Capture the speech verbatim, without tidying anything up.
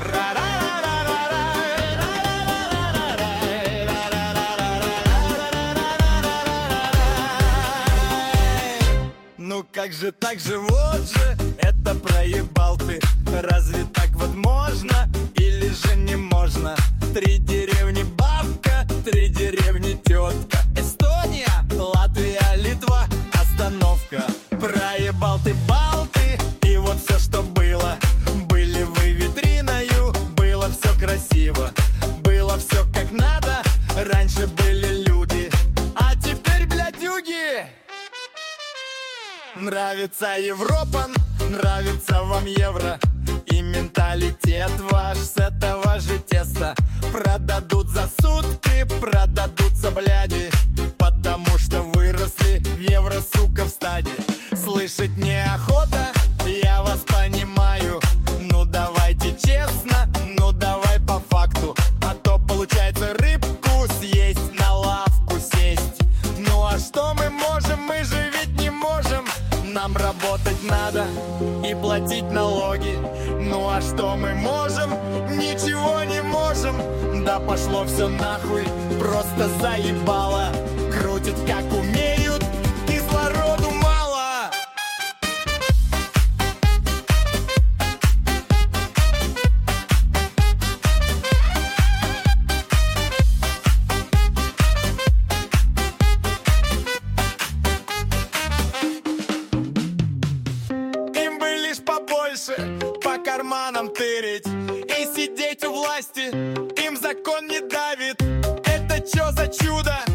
Ну как же так же, вот же, это проебал ты. Разве так вот можно, или же не можно? Три деревни бабка, три деревни тетка. Эстония, Латвия, Литва, остановка. Проебал ты Балты, и вот все, что было. Были вы витриною, было все красиво. Было все как надо, раньше были люди, а теперь, блядь, юги. Нравится Европа, нравится вам евро. И менталитет ваш с этого же теста. Продадут за сутки, продадутся бляди, потому что выросли в евро, сука, в стаде. Слышать неохота, я вас понимаю. Ну давайте честно, ну давай по факту. А то получается рыбку съесть, на лавку сесть. Ну а что мы можем, мы же ведь не можем. Нам работать надо и платить налоги. Ну а что мы можем? Ничего не можем. Да пошло все нахуй, просто заебало. Крутят как умеют, кислороду мало. Им бы лишь побольше по карманам тырить и сидеть у власти. Им закон не давит. Это чё за чудо?